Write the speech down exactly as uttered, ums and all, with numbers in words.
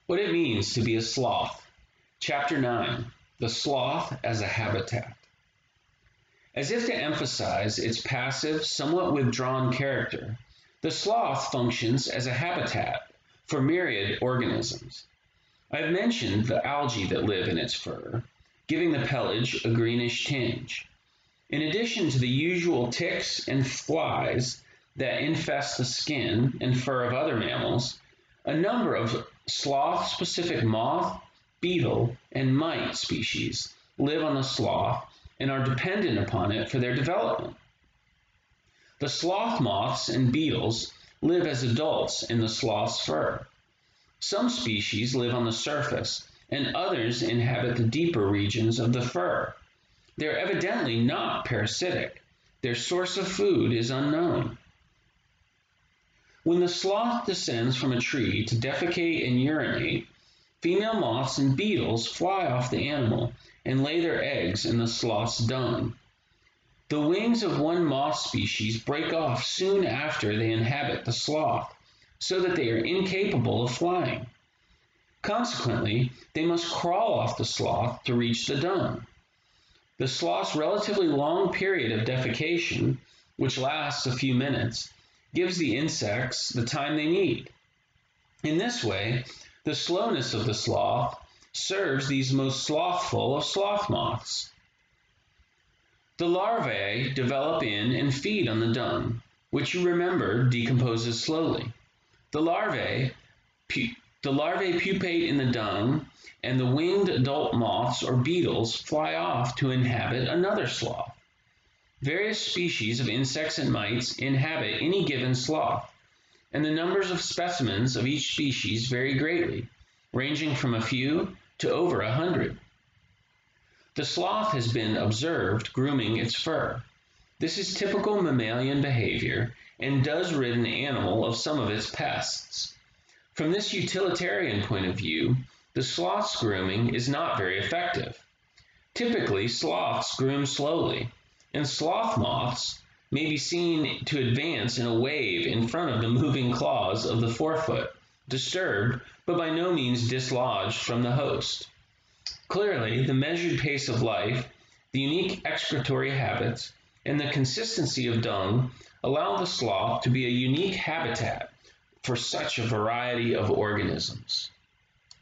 What it means to be a sloth. Chapter nine, The Sloth as a Habitat. As if to emphasize its passive, somewhat withdrawn character, the sloth functions as a habitat for myriad organisms. I have mentioned the algae that live in its fur, giving the pelage a greenish tinge. In addition to the usual ticks and flies that infest the skin and fur of other mammals, a number of sloth-specific moth, beetle, and mite species live on the sloth and are dependent upon it for their development. The sloth moths and beetles live as adults in the sloth's fur. Some species live on the surface, and others inhabit the deeper regions of the fur. They are evidently not parasitic. Their source of food is unknown. When the sloth descends from a tree to defecate and urinate, female moths and beetles fly off the animal and lay their eggs in the sloth's dung. The wings of one moth species break off soon after they inhabit the sloth, so that they are incapable of flying. Consequently, they must crawl off the sloth to reach the dung. The sloth's relatively long period of defecation, which lasts a few minutes, gives the insects the time they need. In this way, the slowness of the sloth serves these most slothful of sloth moths. The larvae develop in and feed on the dung, which you remember decomposes slowly. The larvae, pu- the larvae pupate in the dung, and the winged adult moths or beetles fly off to inhabit another sloth. Various species of insects and mites inhabit any given sloth, and the numbers of specimens of each species vary greatly, ranging from a few to over a hundred. The sloth has been observed grooming its fur. This is typical mammalian behavior and does rid an animal of some of its pests. From this utilitarian point of view, the sloth's grooming is not very effective. Typically, sloths groom slowly, and sloth moths may be seen to advance in a wave in front of the moving claws of the forefoot, disturbed but by no means dislodged from the host. Clearly, the measured pace of life, the unique excretory habits, and the consistency of dung allow the sloth to be a unique habitat for such a variety of organisms.